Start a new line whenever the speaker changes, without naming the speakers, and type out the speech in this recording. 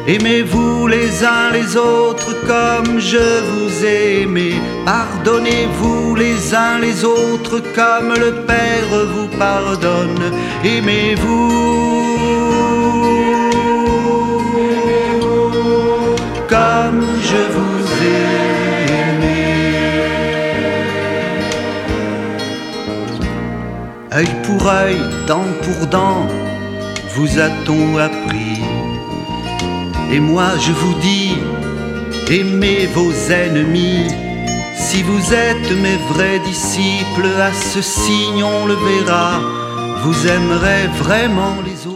Aimez-vous les uns les autres comme je vous ai aimé. Pardonnez-vous les uns les autres comme le Père vous pardonne. Aimez-vous comme je vous ai aimé. Œil pour œil, dent pour dent, vous a-t-on appris? Et moi je vous dis, aimez vos ennemis. Si vous êtes mes vrais disciples, à ce signe on le verra, vous aimerez vraiment les autres.